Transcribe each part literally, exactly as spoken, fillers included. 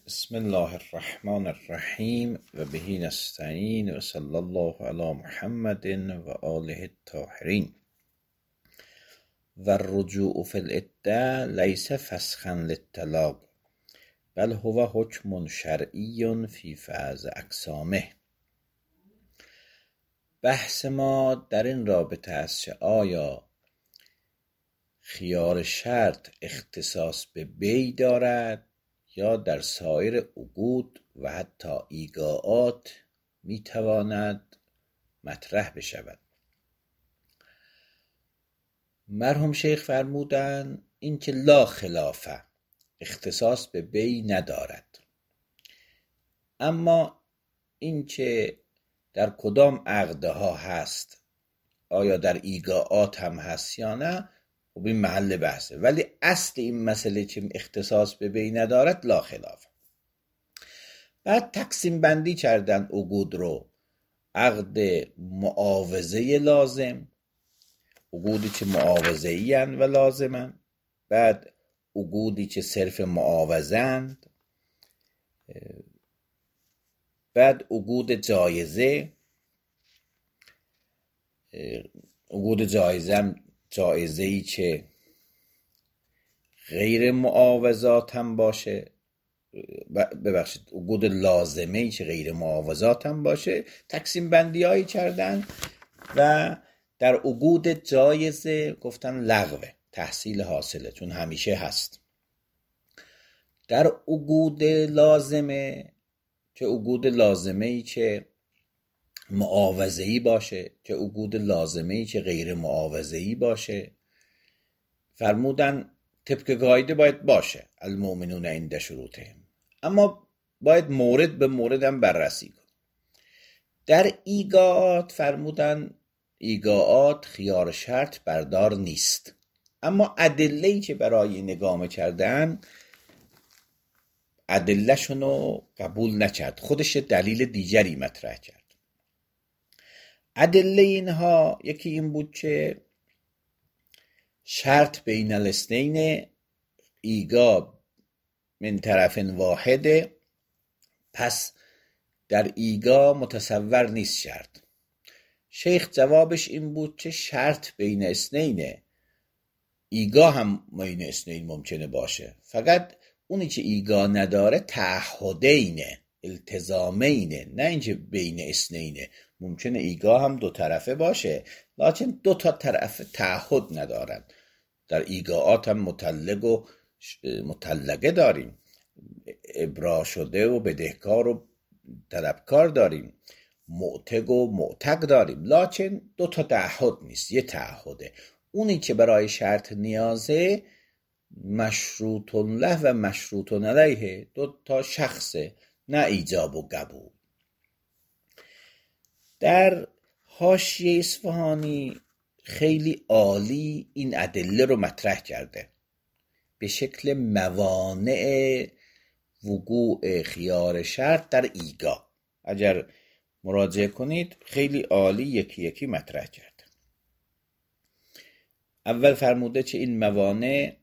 بسم الله الرحمن الرحیم و بهی نستعین و صلی الله علی محمد و آله الطاهرین. و الرجوع فی العده لیس فسخا للطلاق بل هو حکم شرعی فی بعض اقسامه. بحث ما در این رابطه است که آیا خیار شرط اختصاص به بیع دارد یا در سایر عقود و حتی ایگاءات میتواند مطرح بشود. مرحوم شیخ فرمودند این که لا خلافه، اختصاص به بیع ندارد، اما این که در کدام عقدها هست، آیا در ایگاءات هم هست یا نه، خب این محل بحثه، ولی اصل این مسئله که اختصاص به بیع ندارد لا خلاف. بعد تقسیم بندی کردن عقود رو: عقد معاوضه لازم، عقودی که معاوضه ای و لازمن، بعد عقودی که صرف معاوضه اند، بعد عقود جایزه. عقود جایزه جایزه ای که غیر معاوضات هم باشه، ببخشید عقود لازمه ای که غیر معاوضات هم باشه. تقسیم بندی هایی کردن و در عقود جایزه گفتن لغوه، تحصیل حاصله، چون همیشه هست. در عقود لازمه که عقود لازمه ای که معاوضه‌ای باشه، که عقود لازمه‌ای که غیر معاوضه‌ای باشه، فرمودن طبق قاعده باید باشه المؤمنون عند شروطهم، اما باید مورد به مورد هم بررسی کن. در ایگاءات فرمودن ایگاءات خیار شرط بردار نیست، اما ادله‌ای که برای نگاه کردن ادله‌شونو قبول نکرد، خودش دلیل دیگری مطرح کرد. ادله اینها یکی این بود که شرط بین الاثنین ایگا من طرف واحده، پس در ایگا متصور نیست شرط. شیخ جوابش این بود که شرط بین اثنین، ایگا هم بین اثنین ممکنه باشه، فقط اونی که ایگا نداره تعهدینه، التزامینه، نه اینکه بین اثنینه. ممکنه ایگا هم دو طرفه باشه، لیکن دو تا طرف تعهد ندارن. در ایگاءات هم مطلق و مطلقه داریم، ابرا شده و بدهکار و طلبکار داریم، معتق و معتق داریم، لیکن دو تا تعهد نیست، یه تعهده. اونی که برای شرط نیازه مشروط له و مشروط علیه، دو تا شخصه، نه ایجاب و قبول. در حاشیه اصفهانی خیلی عالی این ادله رو مطرح کرده به شکل موانع وقوع خیار شرط در ایگا. اگر مراجعه کنید خیلی عالی یکی یکی مطرح کرده. اول فرموده که این موانع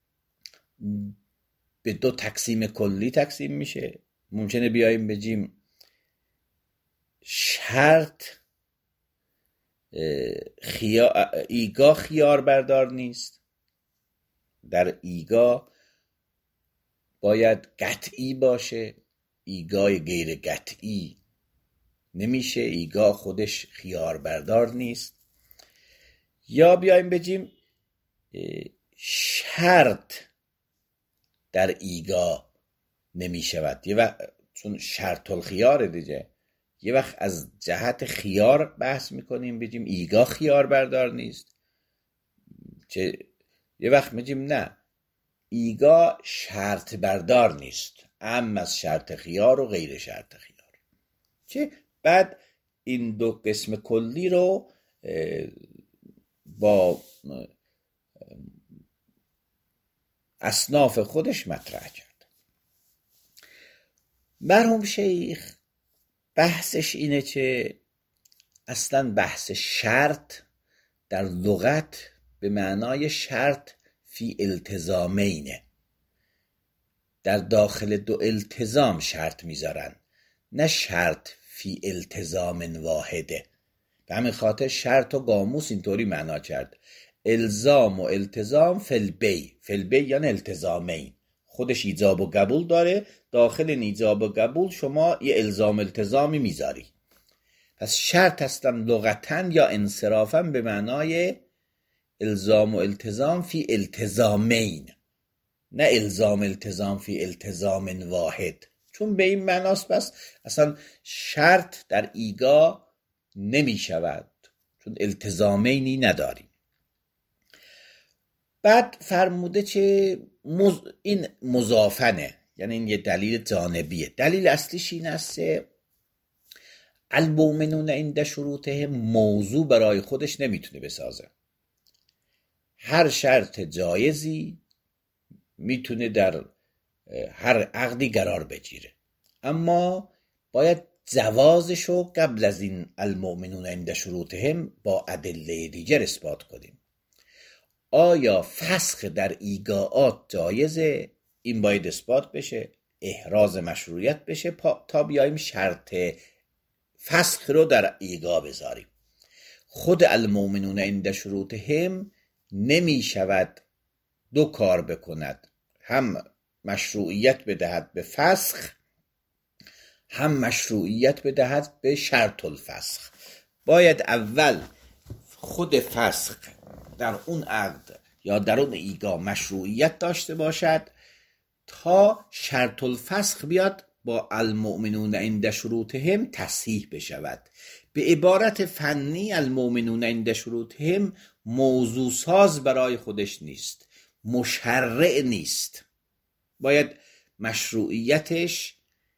به دو تقسیم کلی تقسیم میشه. ممکنه بیاییم بگیم شرط خیا... ایگا خیار بردار نیست، در ایگا باید قطعی باشه، ایگای غیر قطعی نمیشه، ایگا خودش خیار بردار نیست. یا بیاییم بگیم شرط در ایگا نمیشود، یه وقت چون شرط الخیار دیگه، یه وقت از جهت خیار بحث میکنیم بگیم ایگا خیار بردار نیست، که یه وقت میگیم نه ایگا شرط بردار نیست، اما از شرط خیار و غیر شرط خیار. که بعد این دو قسم کلی رو با اصناف خودش مطرح کرد. مرحوم شیخ بحثش اینه که اصلا بحث شرط در لغت به معنای شرط فی التزامینه، در داخل دو التزام شرط میذارن، نه شرط فی التزام واحده. به همین خاطر شرط و قاموس اینطوری معنا کرد: الزام و التزام فالبی. فالبی یعنی التزامین، خودش ایجاب و قبول داره، داخل این ایجاب و قبول شما یه الزام التزامی میذاری. پس شرط هستن لغتاً یا انصرافاً به معنای الزام و التزام فی التزامین، نه الزام التزام فی التزام واحد. چون به این معناست پس اصلا شرط در ایگا نمی شود، چون التزامینی نداریم. بعد فرموده چه مز... این مضافنه، یعنی این یه دلیل جانبیه. دلیل اصلیش این است المؤمنون عند شروطهم موضوع برای خودش نمیتونه بسازه. هر شرط جایزی میتونه در هر عقدی قرار بگیره، اما باید جوازشو قبل از این المؤمنون عند شروطهم با ادله دیگر اثبات کنیم. آیا فسخ در ایگاءات جایزه؟ این باید اثبات بشه، احراز مشروعیت بشه تا بیاییم شرط فسخ رو در ایگا بذاریم. خود المؤمنون عند شروطهم نمی شود دو کار بکند، هم مشروعیت بدهد به فسخ، هم مشروعیت بدهد به شرط الفسخ. باید اول خود فسخ در اون عقد یا در اون ایگا مشروعیت داشته باشد تا شرط الفسخ بیاد با المؤمنون عند شروطهم تصحیح بشود. به عبارت فنی المؤمنون عند شروطهم موضوع ساز برای خودش نیست، مشرع نیست. باید مشروعیتش،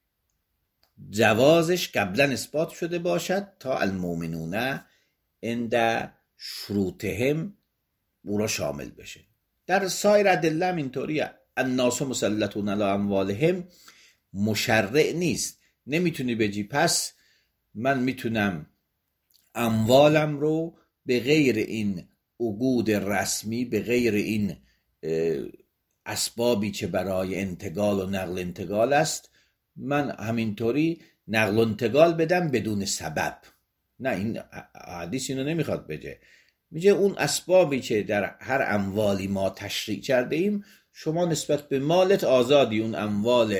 جوازش قبلا اثبات شده باشد تا المؤمنون عند شروطهم او را شامل بشه. در سایر ادله هم اینطوریه. الناس مسلطون علی اموالهم مشرع نیست. نمیتونی بگی پس من میتونم اموالم رو به غیر این عقود رسمی، به غیر این اسبابی که برای انتقال و نقل انتقال است، من همینطوری نقل و انتقال بدم بدون سبب. نه، این حدیث اینو نمیخواد بگه. میگه اون اسبابی که در هر اموالی ما تشریع کرده ایم، شما نسبت به مالت آزادی اون اموال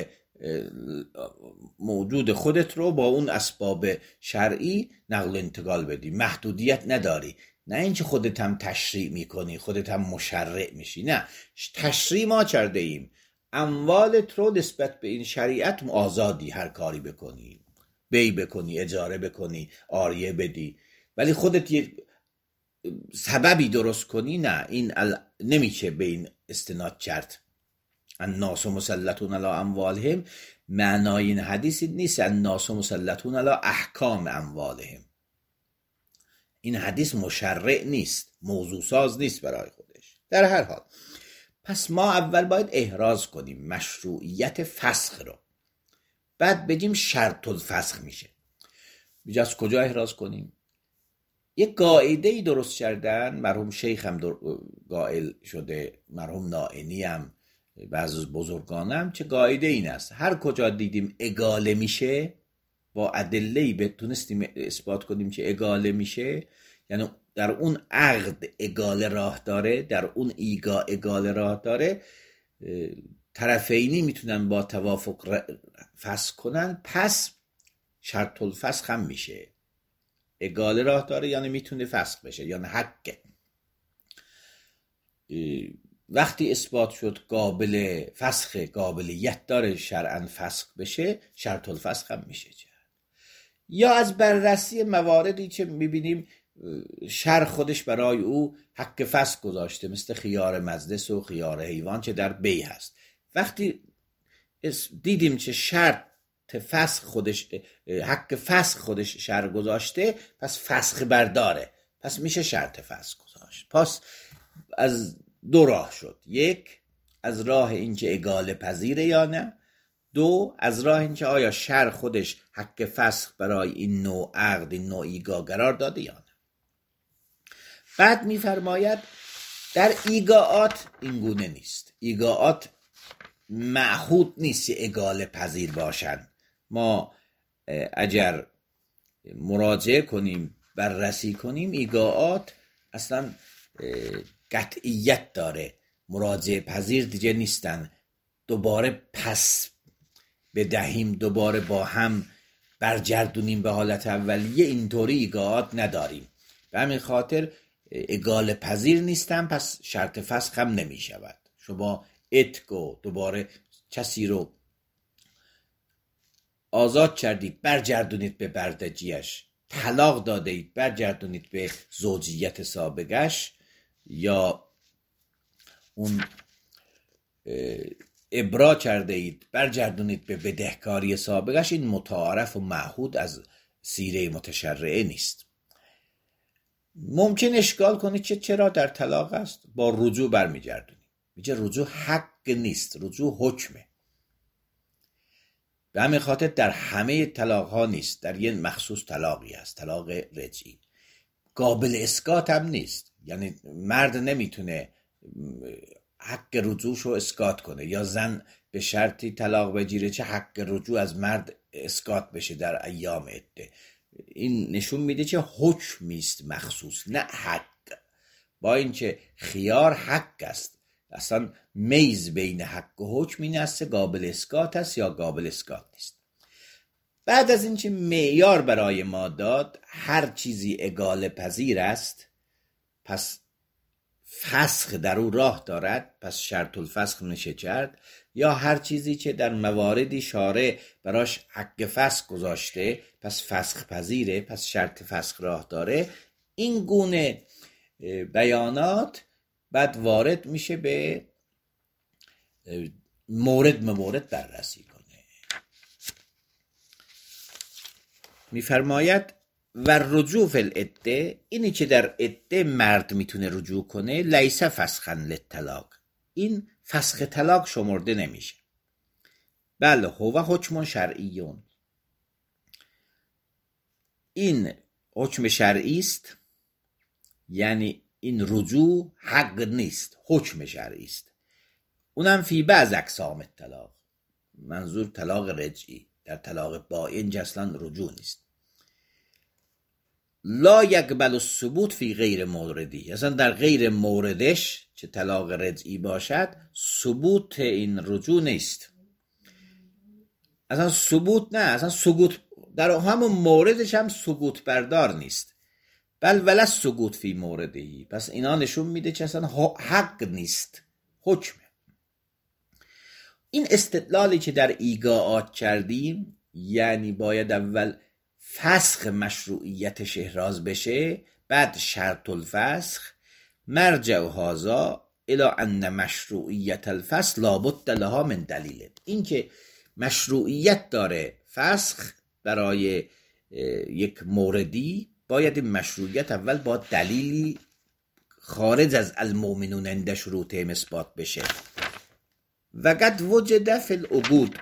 موجود خودت رو با اون اسباب شرعی نقل و انتقال بدی، محدودیت نداری. نه اینکه خودت هم تشریع میکنی، خودت هم مشرع میشی. نه، تشریع ما کرده ایم، اموالت رو نسبت به این شریعت آزادی هر کاری بکنی، بی بکنی، اجاره بکنی، عاریه بدی، ولی خودت یه سببی درست کنی، نه، این ال... نمیشه به این استناد کرد. الناس مسلطون علی اموالهم معنای این حدیث نیست الناس مسلطون علی احکام اموالهم. این حدیث مشرع نیست، موضوع ساز نیست برای خودش. در هر حال پس ما اول باید احراز کنیم مشروعیت فسخ رو، بعد بگیم شرط الفسخ میشه. میگه از کجا احراز کنیم؟ یک قاعده‌ای درست کردن، مرحوم شیخ هم قائل شده، مرحوم نائینی هم، بعضی از بزرگانم، چه قاعده این است: هر کجا دیدیم اگاله میشه، با ادله‌ای بتونستیم اثبات کنیم که اگاله میشه، یعنی در اون عقد اگاله راه داره، در اون ایگا اگاله راه داره، طرفینی میتونن با توافق فسخ کنن، پس شرط الفسخ هم میشه. اگاله راه داره یعنی میتونه فسخ بشه، یعنی حقه. وقتی اثبات شد قابل فسخ، قابلیت داره شرعاً فسخ بشه، شرط الفسخ هم میشه. یا از بررسی مواردی که میبینیم شرع خودش برای او حق فسخ گذاشته، مثل خیار مجلس و خیار حیوان که در بی هست. وقتی دیدیم که شرط فسخ خودش، حق فسخ خودش شرع گذاشته، پس فسخ برداره، پس میشه شرط فسخ گذاشت. پس از دو راه شد: یک، از راه اینکه اگاله پذیره یا نه، دو، از راه اینکه آیا شرع خودش حق فسخ برای این نوع عقد، این نوع ایگا قرار داده یا نه. بعد میفرماید در ایگاءات این گونه نیست. ایگاءات معهود نیست اگاله پذیر باشن. ما اگر مراجعه کنیم، بررسی کنیم، ایگاءات اصلا قطعیت داره، مراجعه پذیر دیگه نیستن، دوباره پس بدهیم، دوباره با هم برگردونیم به حالت اولیه، اینطوری ایگاءات نداریم. به همین خاطر اگاله پذیر نیستن، پس شرط فسخ هم نمی شود. شما اتکو دوباره کسی رو آزاد کردید، برگردونید به بردگیش، طلاق داده اید، برگردونید به زوجیت سابقش، یا اون ابرا کرده اید، برگردونید به بدهکاری سابقش، این متعارف و معهود از سیره متشرعه نیست. ممکن اشکال کنید که چرا در طلاق است؟ با رجوع برمیگردونید. میگه رجوع حق نیست، رجوع حکمه. به همین خاطر در همه طلاق ها نیست، در یه مخصوص طلاقی هست، طلاق رجعی. قابل اسقاط هم نیست، یعنی مرد نمیتونه حق رجوعش رو اسقاط کنه، یا زن به شرطی طلاق بگیره چه حق رجوع از مرد اسقاط بشه در ایام عده. این نشون میده که حکمی است مخصوص، نه حق. با اینکه خیار حق است، اصلا میز بین حق و حکم این است قابل اسقاط است یا قابل اسقاط نیست. بعد از اینکه معیار برای ما داد هر چیزی اگاله پذیر است، پس فسخ در او راه دارد، پس شرط الفسخ نشه کرد، یا هر چیزی که در مواردی شارع براش حق فسخ گذاشته پس فسخ پذیره، پس شرط فسخ راه داره. این گونه بیانات بعد وارد میشه به مورد به مورد بررسی کنه. میفرماید و رجوع فی العده، اینی که در عده مرد میتونه رجوع کنه، لیس فسخا للطلاق، این فسخ طلاق شمرده نمیشه. بله هو حکم شرعیون، این حکم شرعی است، یعنی این رجوع حق نیست، حکم شرعی است. اونم فی بعض اقسام طلاق، منظور طلاق رجعی. در طلاق بائن اصلا رجوع نیست. لا یقبل الثبوت فی غیر موردی، اصلا در غیر موردش چه طلاق رجعی باشد ثبوت این رجوع نیست، اصلا ثبوت نه، اصلا سقوط در همون موردش هم سقوط بردار نیست. بل ولا سقوط فی موردی، پس اینا نشون میده که اصلا حق نیست، حکمه. این استدلالی که در ایگاءات کردیم، یعنی باید اول فسخ مشروعیتش احراز بشه، بعد شرط الفسخ، مرجع هذا الی ان مشروعیت الفسخ لابد لها من دلیل. این که مشروعیت داره فسخ برای یک موردی، باید این مشروعیت اول با دلیلی خارج از المؤمنون عند شروطهم اثبات بشه. و قد وجد فی العقود،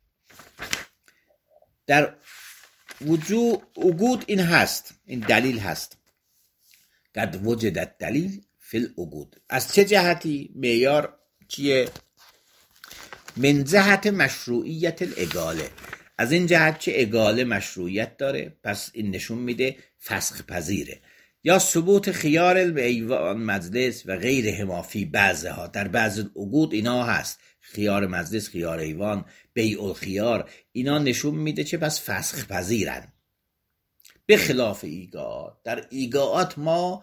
در وجود عقود این هست، این دلیل هست. قد وجد دلیل فی العقود، از چه جهتی؟ معیار چیه؟ من جهت مشروعیت الاگاله، از این جهت که اگاله مشروعیت داره، پس این نشون میده فسخ پذیره. یا ثبوت خیار الایوان مجلس و غیر هما فی بعضها، در بعض عقود اینا هست، خیار مجلس، خیار ایوان، بیع الخیار، اینا نشون میده که پس فسخ پذیرن. به خلاف ایگاءات، در ایگاءات ما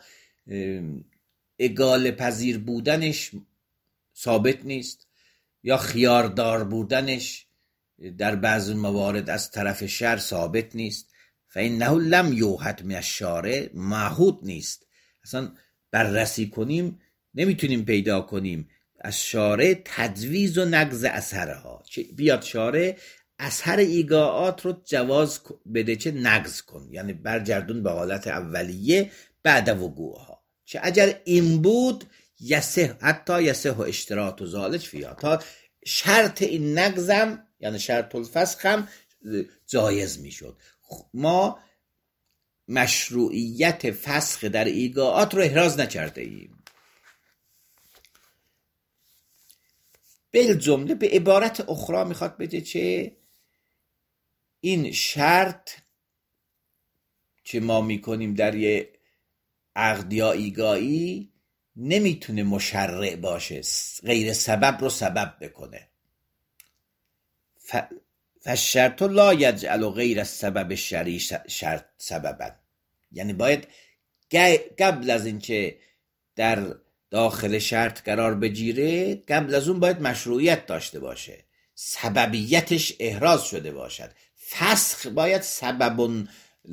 اگاله پذیر بودنش ثابت نیست، یا خیاردار بودنش در بعض موارد از طرف شرع ثابت نیست. فإنه لم یوحد من الشارع، معهود نیست، اصلا بررسی کنیم نمیتونیم پیدا کنیم از شارع تجویز و نقض اثرها، چه بیاد شارع اثر ایگاءات رو جواز بده چه نقض کن، یعنی برگردون به حالت اولیه بعد وقوعها. چه اگر این بود یسه، حتی یسه و اشتراط و ذالک فیها، تا شرط این نقضم یعنی شرط الفسخ هم جایز میشد. ما مشروعیت فسخ در ایگاءات رو احراز نکرده ایم. بالجمله به عبارت اخرى میخواد بگه چه این شرط که ما میکنیم در یه عقد یا ایگایی نمیتونه مشرع باشه، غیر سبب رو سبب بکنه. ف... فالشرط لا یجعل غیر السبب الشرعی شرط سببا، یعنی باید قبل از اینکه در داخل شرط قرار بگیره قبل از اون باید مشروعیت داشته باشه، سببیتش احراز شده باشد. فسخ باید سبب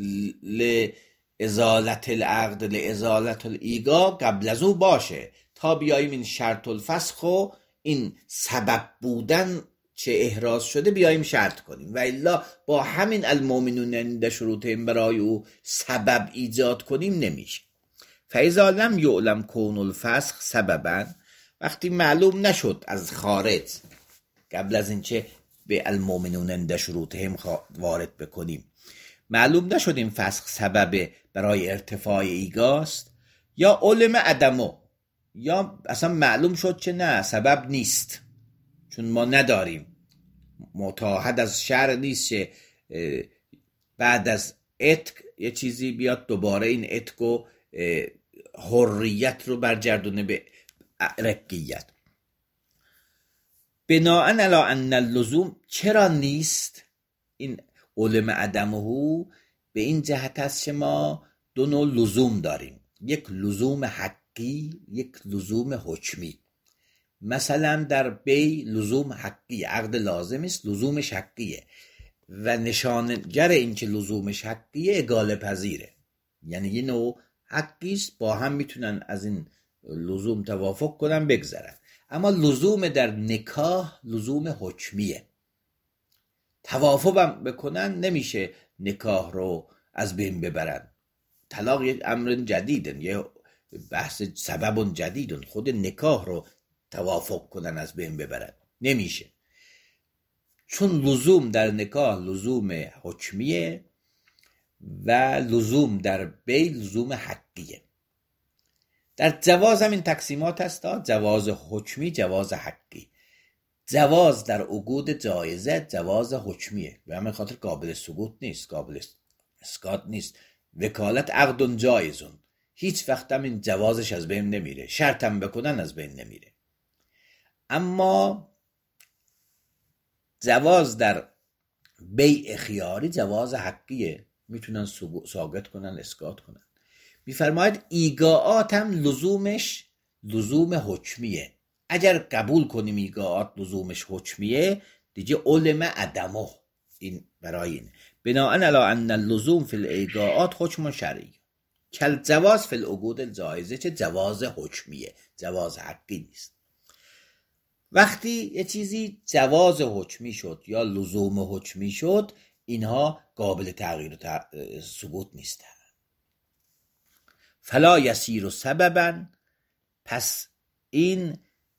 لازالت العقد لازالت الایگا قبل از اون باشه تا بیاییم این شرط الفسخ و این سبب بودن چه احراز شده بیاییم شرط کنیم، و الا با همین المؤمنون عند شروطهم برای او سبب ایجاد کنیم نمیشه. فاذا لم یعلم کون الفسخ سببا، وقتی معلوم نشد از خارج قبل از اینکه به المؤمنون عند شروطهم وارد بکنیم معلوم نشد این فسخ سبب برای ارتفاع ایگاست، یا علم عدمو، یا اصلا معلوم شد که نه سبب نیست چون ما نداریم، متعهد از شرع نیست که بعد از اتق یه چیزی بیاد دوباره این اتق و حریت رو برگردونه به رقیت. بناءً علی ان اللزوم، چرا نیست این علم عدمه؟ به این جهت است که ما دو نوع لزوم داریم، یک لزوم حقی، یک لزوم حکمی. مثلا در بی لزوم حقی، عقد لازم است، لزومش حقیه و نشانگر این که لزومش حقیه اگاله پذیره، یعنی یه نوع حقیست با هم میتونن از این لزوم توافق کنن بگذرن. اما لزوم در نکاح لزوم حکمیه، توافق هم بکنن نمیشه نکاح رو از بین ببرن. طلاق یک امر جدیدن، یه بحث سبب جدیدن، خود نکاح رو توافق کنن از بین ببرن نمیشه، چون لزوم در نکاح لزوم حکمیه و لزوم در بی لزوم حقیه. در جواز هم این تقسیمات هست، جواز حکمی، جواز حقی. جواز در عقود جایزه جواز حکمیه و همین خاطر قابل ثبوت نیست، قابل اسقاط نیست. وکالت عقد جایزون، هیچ وقت هم این جوازش از بین نمیره، شرط هم بکنن از بین نمیره. اما جواز در بیع خیاری جواز حقیه، میتونن ثابت کنن اسقاط کنن. میفرماید ایگاعات هم لزومش لزوم حکمیه، اگر قبول کنیم ایگاعات لزومش حکمیه دیگه علم عدمه، این برای این بناءً علی ان اللزوم فی الایگاعات حکم شرعی کل جواز فی العقود الجایزه، چه جواز حکمیه، جواز حقی نیست. وقتی یه چیزی جواز حکمی شد یا لزوم حکمی شد اینها قابل تغییر و ثبوت نیستن. فلا یسیر سببا، پس این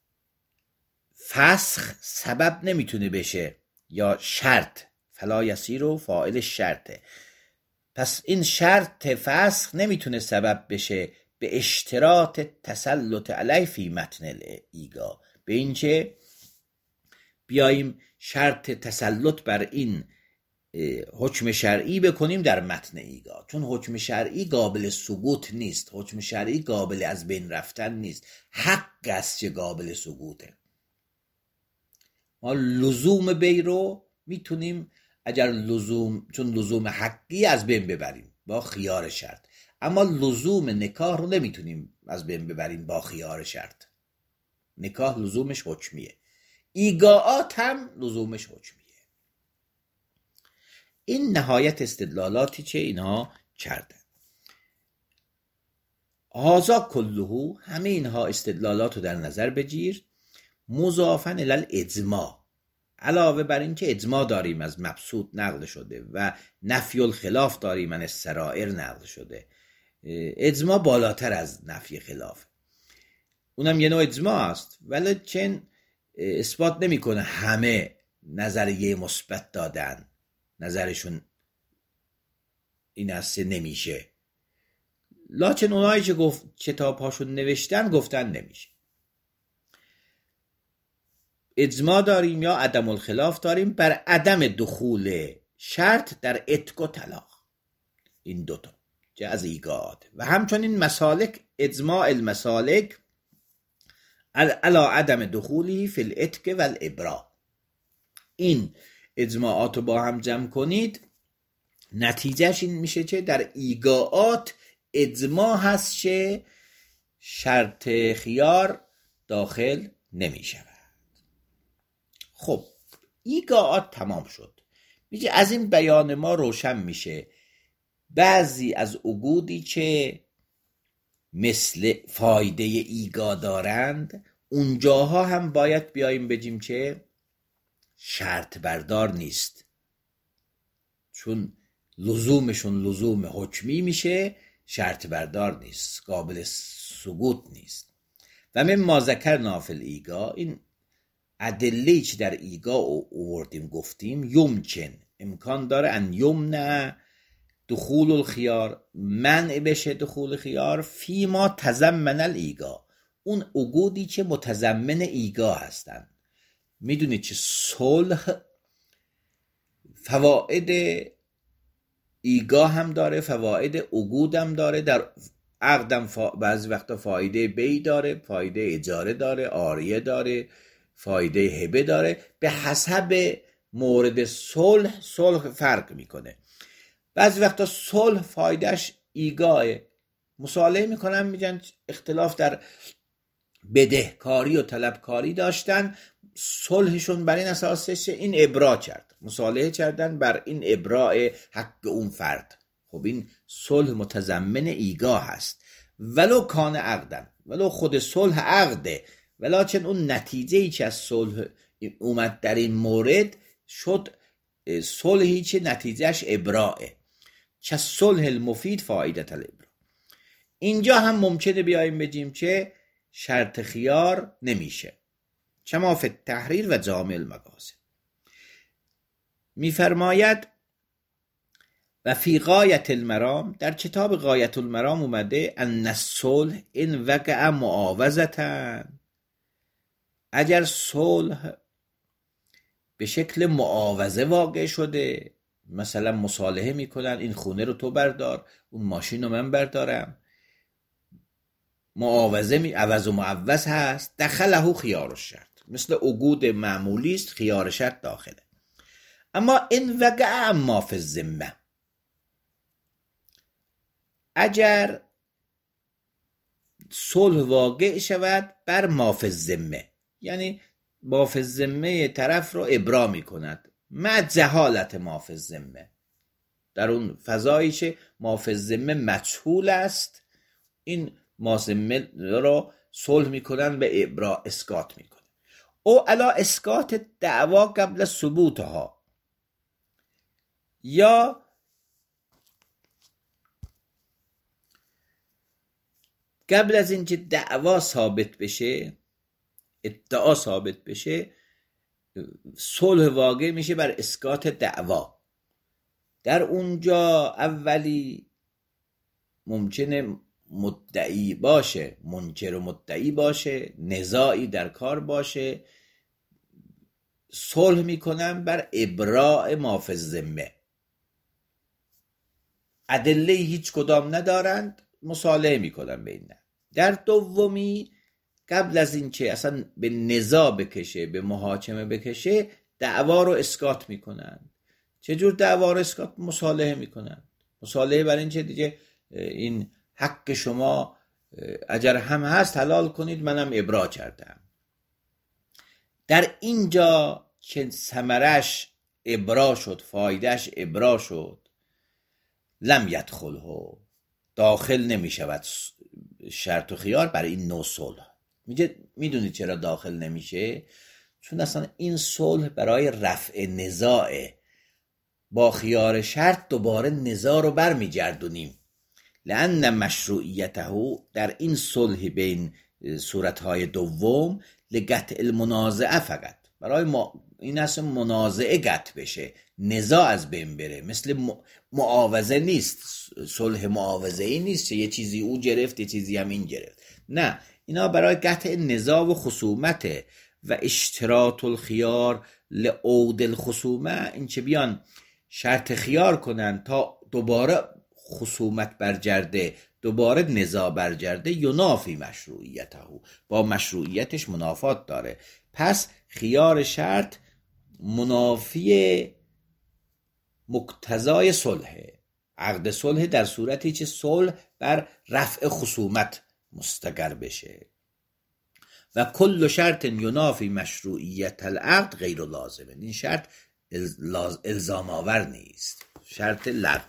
فسخ سبب نمیتونه بشه، یا شرط، فلا یسیر فاعل شرطه، پس این شرط فسخ نمیتونه سبب بشه به اشتراط تسلط علیه فی متن الایگا، به این که بیاییم شرط تسلط بر این حکم شرعی بکنیم در متن ایگا، چون حکم شرعی قابل ثبوت نیست، حکم شرعی قابل از بین رفتن نیست، حق است که قابل ثبوته. ما لزوم بی رو میتونیم اگر لزوم، چون لزوم حقی از بین ببریم با خیار شرط، اما لزوم نکاح رو نمیتونیم از بین ببریم با خیار شرط. نکاح لزومش حکمیه، ایگاعات هم لزومش حکمیه. این نهایت استدلالاتی که اینها کردن. هازا کلهو، همه اینها استدلالات رو در نظر بگیر، مضافاً الی الاجماع، علاوه بر این که اجماع داریم از مبسوط نقل شده و نفی الخلاف داریم از سرائر نقل شده. اجماع بالاتر از نفی خلاف، اونم یه نوع اجماع است ولی چون اثبات نمیکنه همه نظریه مثبت دادن، نظرشون این است نمیشه، لکن اونایی که گفت کتاب هاشون نوشتن گفتن نمیشه. اجماع داریم یا عدم الخلاف داریم بر عدم دخول شرط در عتق و طلاق. این دوتا که از ایگاد و همچنین مسالک اجماع المسالک علی عدم دخولی فی العتق و الابراء. این اجماعات رو با هم جمع کنید، نتیجهش این میشه که در ایگاعات اجماع هست که شرط خیار داخل نمی شود. خب ایگاعات تمام شد. میگه از این بیان ما روشن میشه بعضی از عقودی که مثل فایده ایگا دارند اونجاها هم باید بیاییم بگیم که شرط بردار نیست، چون لزومشون لزوم حکمی میشه، شرط بردار نیست، قابل ثبوت نیست. و من ما ذکرنا فی الایگا، این ادله‌ای که در ایگا آوردیم گفتیم یمکن امکان داره ان یمنع دخول الخیار، منع بشه دخول خیار فی ما تضمن الایگا، اون عقودی که متضمن ایگا هستن. میدونید که صلح فواید ایگا هم داره، فواید عقود هم داره، در عقدم فا... بعضی وقتا فایده بی داره، فایده اجاره داره، عاریه داره، فایده هبه داره، به حسب مورد صلح صلح فرق میکنه. بعضی وقتا صلح فایدهش ایگاه، مصالحه میکنن میگن اختلاف در بدهکاری و طلبکاری داشتن، صلحشون بر این اساسش این ابراء کرد، مصالحه کردن بر این ابراء حق اون فرد. خب این صلح متضمن ایگاه هست، ولو کان عقدن، ولو خود صلح عقده، ولکن اون نتیجه‌ای که از صلح اومد در این مورد شد صلحی که نتیجهش ابراءه، چه صلح المفید فایدت الابراء. اینجا هم ممکنه بیاییم بگیم که شرط خیار نمیشه، چما فی التحریر و جامع المقاصد. میفرماید و فی غایت المرام، در کتاب غایت المرام اومده ان الصلح ان وقع معاوضة، اگر صلح به شکل معاوضه واقع شده، مثلا مصالحه میکنن این خونه رو تو بردار، اون ماشین رو من بردارم، معاوضه می عوض و معوض هست، دخله خیار الشرط، مثل عقود معمولی است، خیار شرط داخله. اما این وقع ما فی الذمه، اگر صلح واقع شود بر ما فی الذمه، یعنی ما فی الذمه طرف رو ابرا می کند مع جهالت ما فی الذمه، در اون فضایی که ما فی الذمه مجهول است، این ما ذمه رو صلح میکنن به ابرا اسقاط میکنن. او علا اسقاط دعوا قبل ثبوتها، یا قبل از اینکه دعوا ثابت بشه، ادعا ثابت بشه، صلح واقع میشه بر اسقاط دعوا. در اونجا اولی ممکنه مدعی باشه، منکر و مدعی باشه، نزاعی در کار باشه، صلح میکنن بر ابراء ما فی الذمه، ادله هیچ کدام ندارند، مصالحه میکنن بین. در دومی قبل از این که اصلا به نزاع بکشه، به محاکمه بکشه، دعوا رو اسقاط میکنن. چجور دعوا رو اسقاط؟ مصالحه میکنن، مصالحه بر این چه دیگه این حق شما اگر هم هست حلال کنید، منم ابراء کردم. در اینجا که ثمرش ابراء شد، فایدهش ابراء شد، لم یدخله، داخل نمی شود شرط و خیار برای این نوع صلح. میگه میدونید چرا داخل نمیشه؟ چون اصلا این صلح برای رفع نزاعه، با خیار شرط دوباره نزاع رو برمیگردونیم، لأن مشروعیته در این صلح بین صورتهای دوم لقطع المنازعه، فقط برای ما این اصلا منازعه قطع بشه، نزاع از بین بره، مثل معاوضه نیست، صلح معاوضه ای نیست که یه چیزی او گرفت یه چیزی هم این گرفت، نه، اینا برای قطع نزاع و خصومته و اشتراط الخیار لعود الخصومه، این که بیان شرط خیار کنن تا دوباره خصومت برگرده، دوباره نزاع برگرده، ینافی مشروعیته، با مشروعیتش منافات داره. پس خیار شرط منافی مقتضای صلح، عقد صلح در صورتی که صلح بر رفع خصومت مستقر بشه. و کل شرط ینافی مشروعیت العقد غیر لازم، این شرط الزام آور نیست، شرط لغوی.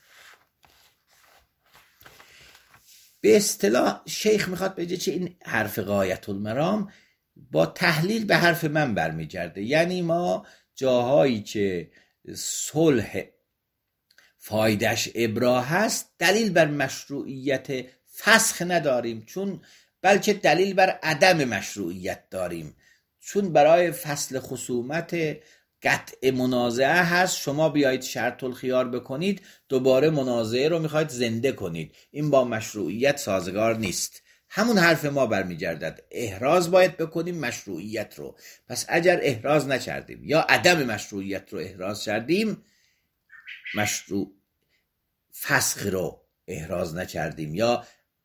به اصطلاح شیخ میخواد بگه چه این حرف غایت المرام با تحلیل به حرف من برمیگرده. یعنی ما جاهایی که صلح فایدهش ابراه هست دلیل بر مشروعیت فسخ نداریم، چون بلکه دلیل بر عدم مشروعیت داریم، چون برای فصل خصومت قطع منازعه هست، شما بیایید شرط الخیار بکنید دوباره منازعه رو میخواید زنده کنید، این با مشروعیت سازگار نیست. همون حرف ما برمیگردد، احراز باید بکنیم مشروعیت رو. پس اگر احراز نکردیم یا عدم مشروعیت رو احراز کردیم، مشروع فسخ رو احراز نکردیم یا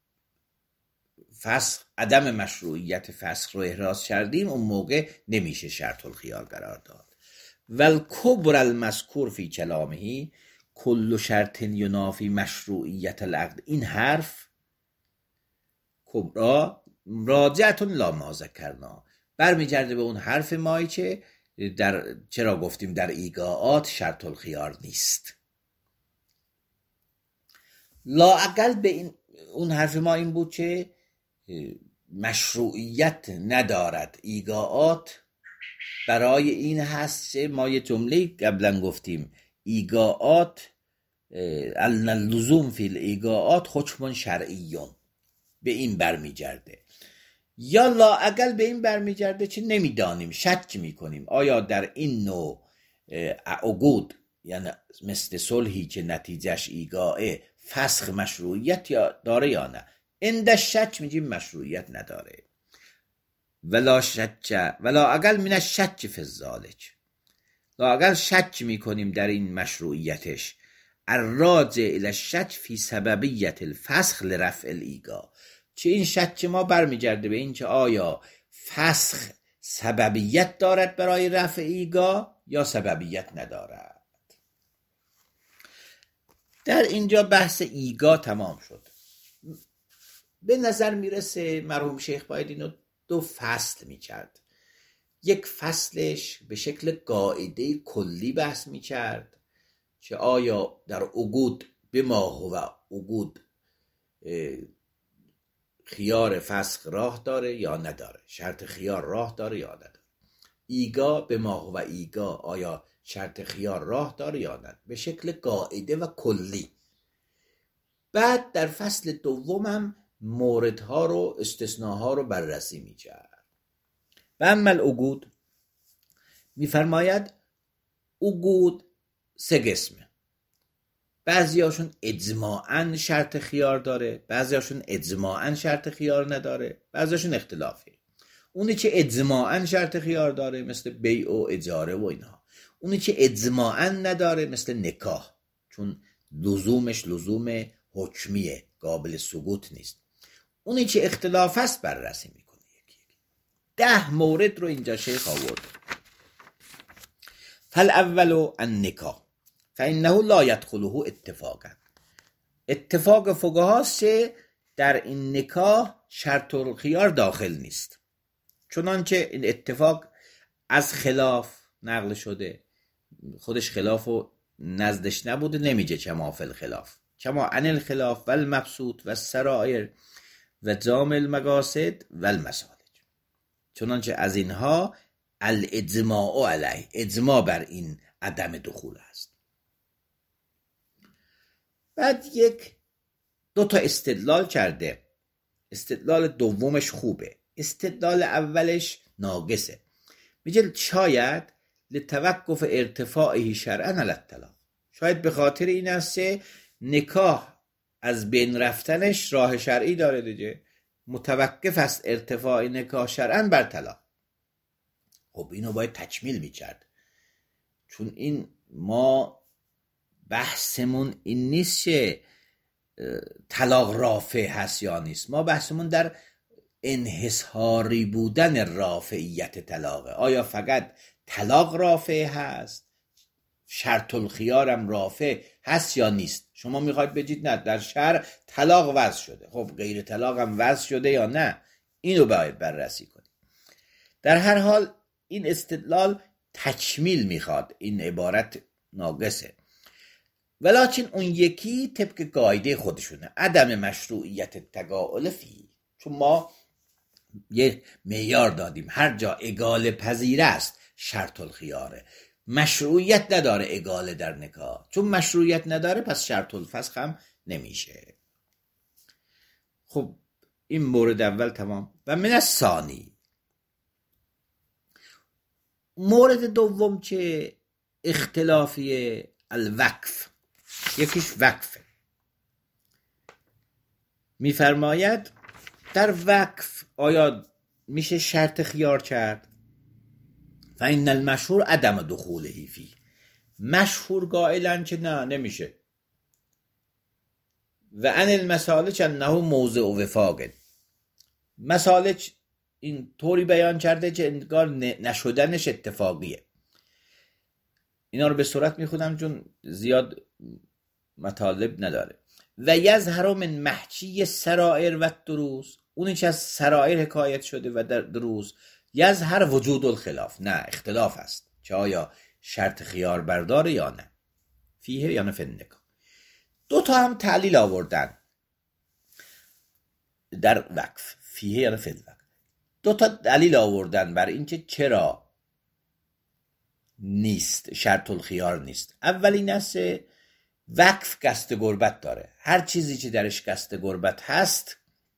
فسخ عدم مشروعیت فسخ رو احراز کردیم، اون موقع نمیشه شرط الخیار قرار داد. والکبر المذکور فی کلامه کل شرط ینافی مشروعیت العقد، این حرف کبرا راجعتون لا ما ذکرنا، برمیگرده به اون حرف مایی که در چرا گفتیم در ایگاعات شرط الخیار نیست. لااقل به این اون حرف ما این بود که مشروعیت ندارد ایگاعات، برای این هست که ما یه جمله قبلا گفتیم ایگاعات اللزوم فی الایگاعات حکم شرعیون، به این برمیگرده. یا لااقل به این برمیگرده که نمیدانیم، شک میکنیم آیا در این نوع عقود، یعنی مثل صلحی که نتیجهش ایگاعه، فسخ مشروعیت یا داره یا نه. اند شک میگیم مشروعیت نداره. ولا شک ولا اقل من الشک فی ذالک، لا اقل شک میکنیم در این مشروعیتش. الراجع الی الشک فی سببیت الفسخ لرفع الایگا، چه این شک ما برمیگرده به این که آیا فسخ سببیت دارد برای رفع ایگا یا سببیت ندارد. در اینجا بحث ایگا تمام شد. به نظر میرسه مرحوم شیخ باید اینو دو فصل میکرد. یک فصلش به شکل قاعده کلی بحث میکرد که آیا در عقود به ما هو عقود خیار فسخ راه داره یا نداره، شرط خیار راه داره یا نداره. ایگا به ما هو ایگا، آیا شرط خیار راه داره یا نداره، به شکل قاعده و کلی. بعد در فصل دومم موردها رو استثناها رو بررسی می‌کرد. و اما العقود می‌فرماید عقود سه قسمه، بعضیاشون اجماعاً شرط خیار داره، بعضیاشون اجماعاً شرط خیار نداره، بعضیاشون اختلافی. اونی که اجماعاً شرط خیار داره مثل بیع و اجاره و اینها، اونی که اجماعاً نداره مثل نکاح، چون لزومش لزوم حکمیه، قابل سقوط نیست. اونی که اختلاف است بررسی میکنه یکی یکی. ده مورد رو اینجا شیخ آورد. فالاول النکاح فانه لا يدخله اتفاقا، اتفاق فقهاست که در این نکاح شرط الخیار داخل نیست، چنانچه این اتفاق از خلاف نقل شده، خودش خلاف و نزدش نبوده، نمیگه کما فی الخلاف، کما عن الخلاف و المبسوط و السرائر و جامع المقاصد و المصالح، چنانچه از اینها الاجماع علیه، اجماع بر این عدم دخول است. بعد یک دو تا استدلال کرده، استدلال دومش خوبه، استدلال اولش ناقصه. میگه شاید لتوقف ارتفاعه شرعا علی الطلاق، شاید به خاطر این است نکاح از بین رفتنش راه شرعی داره دیگه، متوقف است ارتفاع نکاح شرعا بر طلاق. خب اینو باید تکمیل میکرد، چون این ما بحثمون این نیست که طلاق رافع هست یا نیست، ما بحثمون در انحصاری بودن رافعیت طلاقه. آیا فقط طلاق رافع هست، شرط الخیارم رافع هست یا نیست؟ شما میخواید بگید نه در شرع طلاق وضع شده، خب غیر طلاق هم وضع شده یا نه؟ اینو باید بررسی کنید. در هر حال این استدلال تکمیل میخواد، این عبارت ناقصه. ولکن اون یکی طبق قاعده خودشونه، عدم مشروعیت تقاعل فی، چون ما یه معیار دادیم هر جا اگاله پذیر است شرط الخیاره، مشروعیت نداره اگاله در نکاح، چون مشروعیت نداره پس شرط الفسخ هم نمیشه. خب این مورد اول تمام. و من الثانی، مورد دوم که اختلافی الوقف، یکیش وقفه. میفرماید در وقف آیا میشه شرط خیار کرد؟ فإن المشهور عدم دخوله فی، مشهور قائلن که نه نمیشه. و ان المسالک انه موضع وفاق، مسالک این طوری بیان کرده که انگار نشدنش اتفاقیه. اینا رو به صورت میخونم چون زیاد مطالب نداره. و یظهر من محچی سرائر و دروس، اونی که از سرائر حکایت شده و در دروس، یظهر وجود الخلاف، نه اختلاف است که آیا شرط خیار برداره یا نه، فیه یا نه فی النکاح. دو تا هم تعلیل آوردن در وقف، فیه یا نه فی الوقف. دو تا دلیل آوردن بر اینکه چرا نیست، شرط الخیار نیست. اولین است وقف قصد قربت داره، هر چیزی که درش قصد قربت هست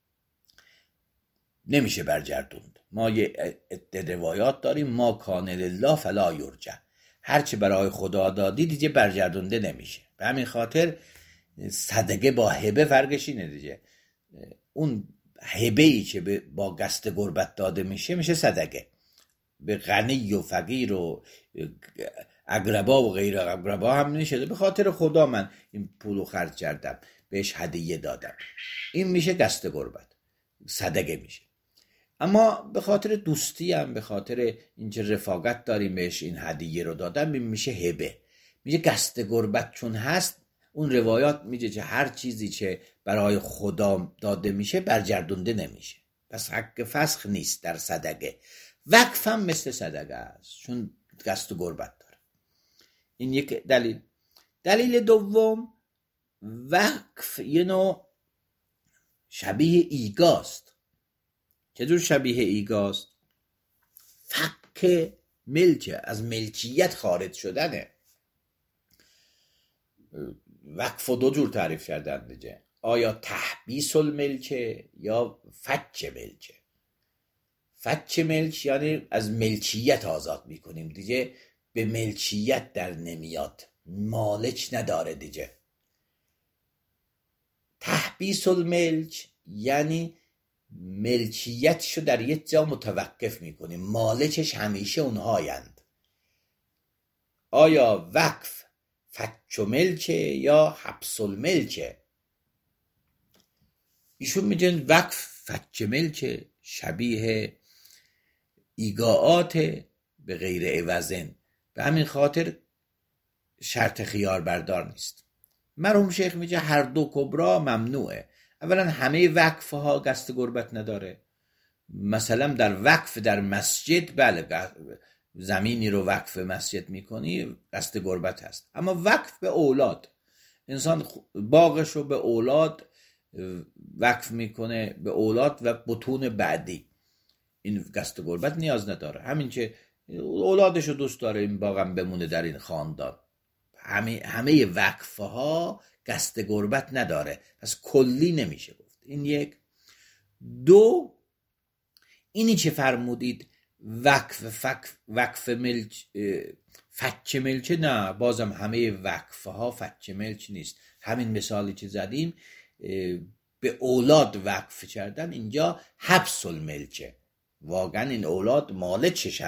نمیشه برگردوند. ما یه روایات داریم ما کان لله فلا یرجع، هر چی برای خدا دادی دیگه برگردونده نمیشه. به همین خاطر صدقه با هبه فرقش اینه دیگه، اون هبه‌ای که با قصد قربت داده میشه میشه صدقه. به غنی و فقیر و اقربا و غیر اقربا هم نمیشه، به خاطر خدا من این پولو خرج کردم بهش هدیه دادم، این میشه قصد قربت، صدقه میشه. اما به خاطر دوستی هم، به خاطر اینکه رفاقت داریم بهش این هدیه رو دادم، این میشه هبه، میشه قصد قربت. چون هست اون روایات میگه که هر چیزی که برای خدا داده میشه برگردونده نمیشه، پس حق فسخ نیست در صدقه. وقف هم مثل صدقه است چون قصد قربت داره. این یک دلیل. دلیل دوم، وقف یه نوع شبیه ایگاست. چطور شبیه ایگاست؟ فک ملکه، از ملکیت خارج شدنه. وقف دو جور تعریف کردن دیگه، آیا تحبیس الملکه یا فک ملکه. فک ملک یعنی از ملکیت آزاد میکنیم دیگه، به ملکیت در نمیاد، مالک نداره دیگه. تحبیس الملک یعنی ملکیتشو در یک جا متوقف میکنیم، مالکش همیشه اونهایند. آیا وقف فک ملکه یا حبس الملکه؟ ایشون میگن وقف فک ملکه، شبیه ایگاعات به غیر عوضن، به همین خاطر شرط خیار بردار نیست. مرحوم شیخ میگه هر دو کبرا ممنوعه. اولا همه وقف ها قصد قربت نداره. مثلا در وقف در مسجد، بله زمینی رو وقف مسجد میکنی قصد قربت هست، اما وقف به اولاد، انسان باغش رو به اولاد وقف میکنه، به اولاد و بطون بعدی، این قصد قربت نیاز نداره. همین که اولادش رو دوست داره این باغم بمونه در این خاندان. همه همه وقف ها قصد قربت نداره، پس کلی نمیشه گفت. این یک. دو، اینی که فرمودید وقف فک وقف ملک فک ملک، نه بازم همه وقف ها فک ملک نیست. همین مثالی که زدیم به اولاد وقف کردن، اینجا حبس الملکه، واقعا این اولاد مالکشن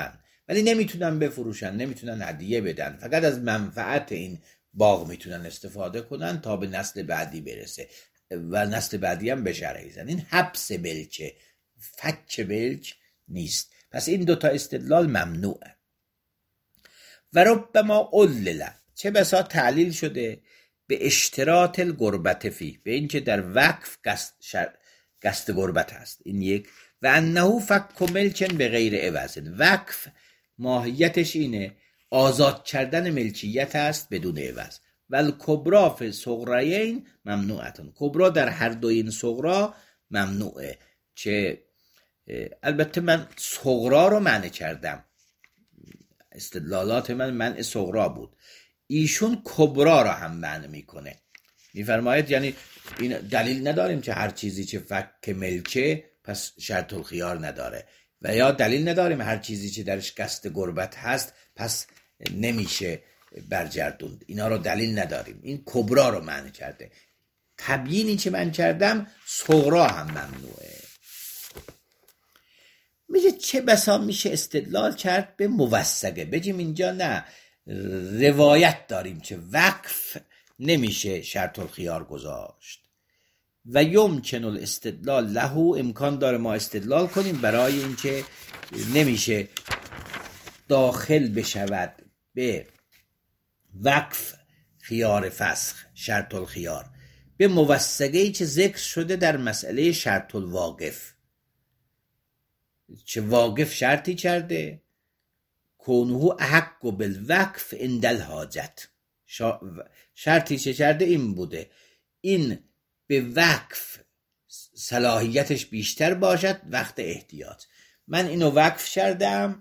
ولی نمیتونن بفروشن، نمیتونن هدیه بدن، فقط از منفعت این باغ میتونن استفاده کنن تا به نسل بعدی برسه و نسل بعدی هم بشرهیزن. این حبس ملکه، فک ملک نیست. پس این دوتا استدلال ممنوعه. و ربما علل، چه بسا تعلیل شده به اشتراط القربت فی، به این که در وقف قصد, شر... قصد قربت هست. این یک. و انه فک ملکن به غیر عوض، وقف ماهیتش اینه آزاد کردن ملکیت است بدون عوض. و الکبرا فی صغرین ممنوعتون، کبرا در هر دو این صغرا ممنوعه. چه البته من صغرا رو منع کردم، استدلالات من منع صغرا بود، ایشون کبرا را هم منع میکنه. میفرماید یعنی این دلیل نداریم که هر چیزی که فک ملکه پس شرط الخیار نداره، و یا دلیل نداریم هر چیزی که درش قصد قربت هست پس نمیشه برگردوند. اینا رو دلیل نداریم. این کبرا رو منع کرده. تبیینی که من کردم صغرا هم ممنوعه. میگه چه بسا میشه استدلال کرد به موثقه. بگیم اینجا نه، روایت داریم که وقف نمیشه شرط الخیار گذاشت و یمکن الاستدلال له، امکان داره ما استدلال کنیم برای اینکه نمیشه داخل بشود به وقف خیار فسخ، شرط الخیار، به موثقه‌ای که ذکر شده در مسئله شرط الواقف. چه واقف شرطی کرده کونه احق بالوقف عند الحاجت، شرطی چه کرده این بوده این به وقف صلاحیتش بیشتر باشد وقت احتیاج. من اینو وقف کردم،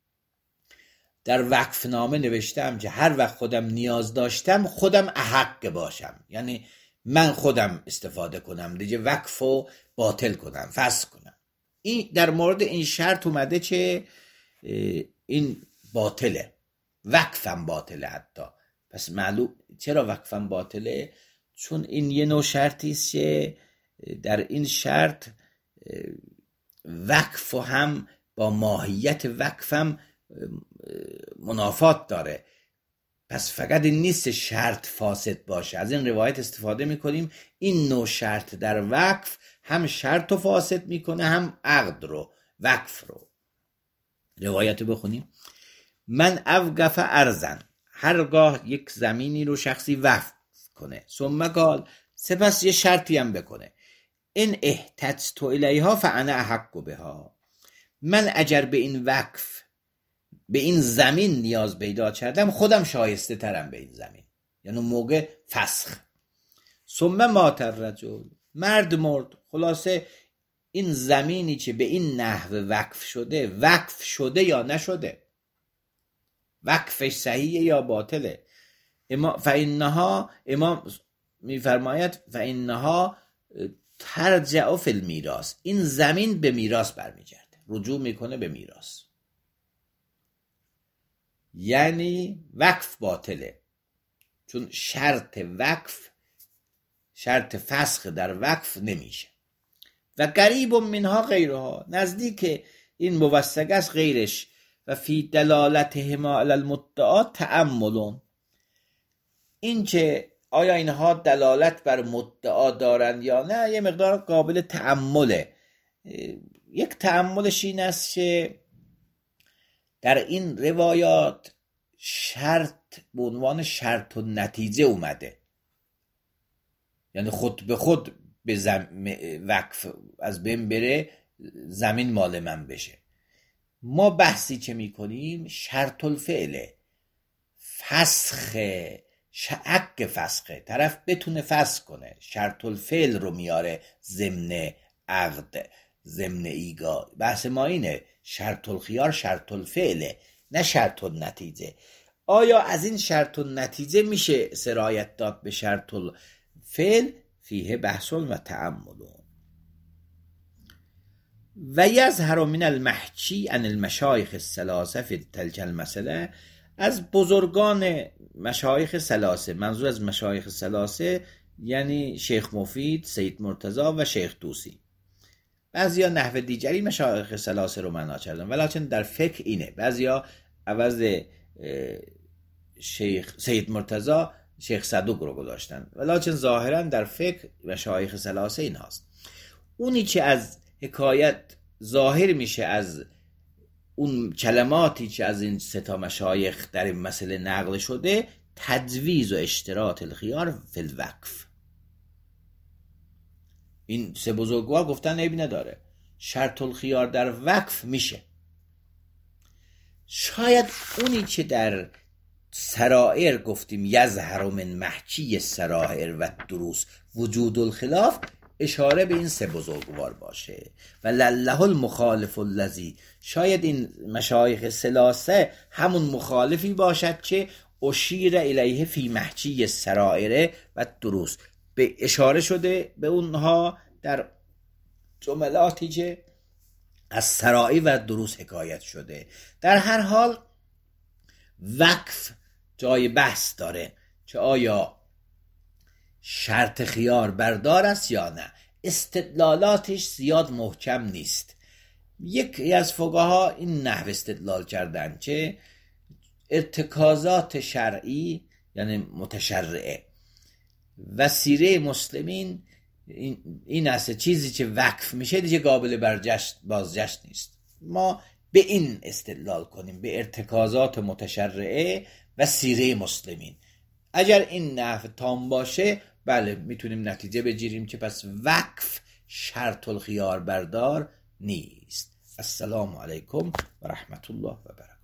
در وقف نامه نوشتم که هر وقت خودم نیاز داشتم خودم احق باشم، یعنی من خودم استفاده کنم دیگه، وقفو باطل کنم، فسخ کنم. این در مورد این شرط اومده که این باطله، وقفم باطله حتی. پس معلوم چرا وقفم باطله؟ چون این یه نوع شرطی است که در این شرط وقف هم با ماهیت وقفم منافات داره. پس فقط این نیست شرط فاسد باشه. از این روایت استفاده میکنیم این نوع شرط در وقف هم شرط رو فاسد میکنه هم عقد رو، وقف رو. روایت رو بخونیم. من اوقف ارزن، هرگاه یک زمینی رو شخصی وقف کنه، ثم قال، سپس یه شرطی هم بکنه، این احتجت الیها فانا احق بها، من اگر به این وقف به این زمین نیاز پیدا کردم خودم شایسته ترم به این زمین، یعنی موقع فسخ. ثم مات الرجل، مرد مرد. خلاصه این زمینی که به این نحو وقف شده، وقف شده یا نشده، وقفش صحیحه یا باطله. اما فإنها، امام میفرماید فإنها ترجع فی المیراث، این زمین به میراث برمیگرده، رجوع میکنه به میراث. یعنی وقف باطله، چون شرط وقف، شرط فسخ در وقف نمیشه. و قریب منها غیرها، نزدیک این موثق است غیرش. و فی دلالتهما علی المدعا تأمل، این که آیا اینها دلالت بر مدعا دارند یا نه یه مقدار قابل تأمله. یک تأملش این است که در این روایات شرط به عنوان شرط و نتیجه اومده، یعنی خود به خود به زم... وقف از بین بره، زمین مال من بشه. ما بحثی که میکنیم شرط الفعله، فسخ، حق فسخه، طرف بتونه فسخ کنه، شرط الفعل رو میاره ضمن عقد، ضمن ایگا. بحث ما اینه شرط الخیار شرط الفعله، نه شرط النتیجه. آیا از این شرط النتیجه میشه سرایت داد به شرط الفعل؟ فیه بحث و تأمل. و یظهر من المحکی عن المشایخ الثلاثه فی تلک المساله، از بزرگان مشایخ ثلاثه، منظور از مشایخ ثلاثه یعنی شیخ مفید، سید مرتضی و شیخ طوسی، بعضیا نحو دیگری مشایخ ثلاثه رو معنا کردن، ولیکن در فقه اینه. بعضیا عوض شیخ سید مرتضی شیخ صدوق رو گذاشتن، ولیکن ظاهرا در فقه مشایخ ثلاثه این هاست. اونی که از حکایت ظاهر میشه، از اون کلماتی که از این سه تا مشایخ در این مسئله نقل شده، تجویز و اشتراط الخیار فی الوقف. این سه بزرگوار گفتن عیبی نداره، شرط الخیار در وقف میشه. شاید اونی که در سرائر گفتیم یظهر من محکی السرائر و دروس وجود الخلاف، اشاره به این سه بزرگوار باشه. و لله المخالف الذی، شاید این مشایخ ثلاثه همون مخالفی باشد که اشیر الیه فی محکی السرائر و دروس، به اشاره شده به اونها در جملاتی که از سرائر و دروس حکایت شده. در هر حال وقف جای بحث داره که آیا شرط خیار بردار است یا نه. استدلالاتش زیاد محکم نیست. یکی از فقها این نحو استدلال کردن که ارتکازات شرعی یعنی متشرعه و سیره مسلمین این, این است، چیزی که وقف میشه دیگه قابل برجشت بازجشت نیست. ما به این استدلال کنیم، به ارتکازات متشرعه و سیره مسلمین. اگر این نحو تام باشه، بله میتونیم نتیجه بگیریم که پس وقف شرط الخیار بردار نیست. السلام علیکم و رحمت الله و برکاته.